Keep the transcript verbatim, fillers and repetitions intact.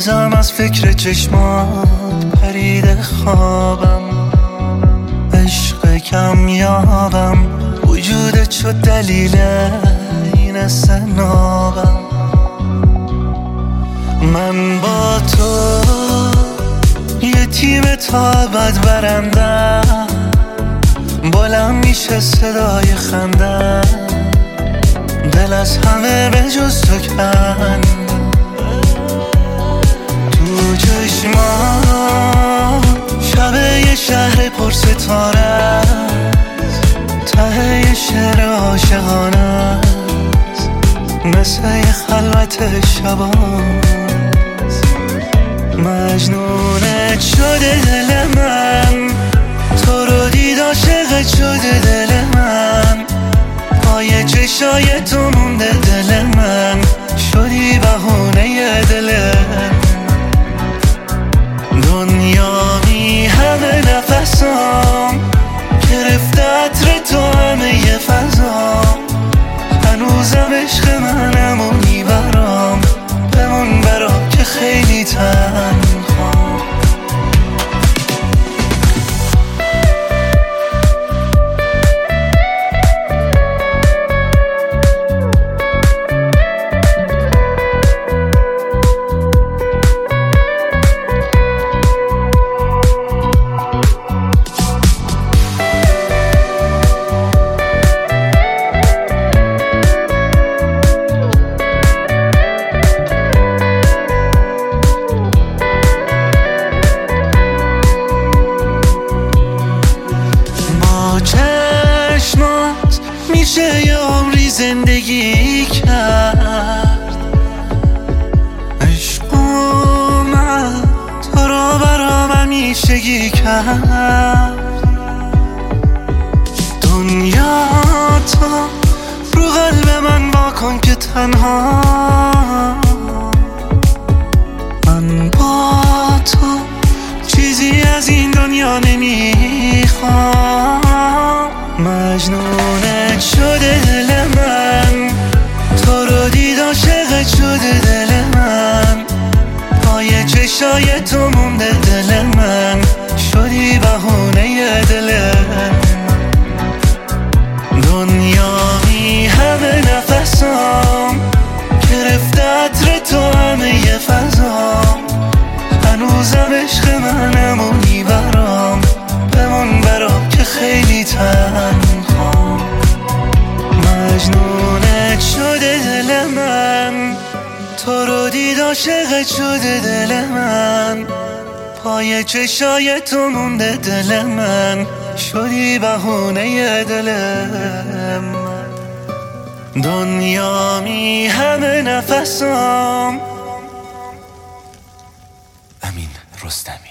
بازم از فکر چشمات پریده خوابم، عشق کم یابم، وجودت شد دلیل این استنابم. من با تو یه تیم تا ابد برندم، بلند میشه صدای خندم، دل از همه به جز تو کن. تو چشما شب یه شهر پر ستاره است، ته یه شعر عاشقانه است، مثل یه خلوت شباست. مجنونت شده دل من، تو رو دید عاشقت شده دل من، پای چشای تو مونده دل من، شدی بهونه دلم. دنیا بی همه نفسام، گرفته عطر تو همه ی فضام، هنوزم عشق منم و میبرام، بمون برام که خیلی تنهام. چشمات میشه یه عمری زندگی کرد، عشق اومد تو رو برام همیشگی کرد. دنیا تو رو قلب من واکن که تنها، من با تو چیزی از این دنیا نمیخوام. مجنونت شده دل من، تو رو دید عاشقت شده دل من، پای چشای تو مونده دل من، شدی بهونه دلم. دنیا بی همه نفسام، گرفته عطر تو همه ی فضام، هنوزم عشق منم و میبرام، بمون برام که خیلی تنهام. مجنونت شده دل من، تو رو دید عاشقت شده دل من، پای چشای تو مونده دل من، شدی بهونه دلم. دنیا می همه نفسام. امین رستمی.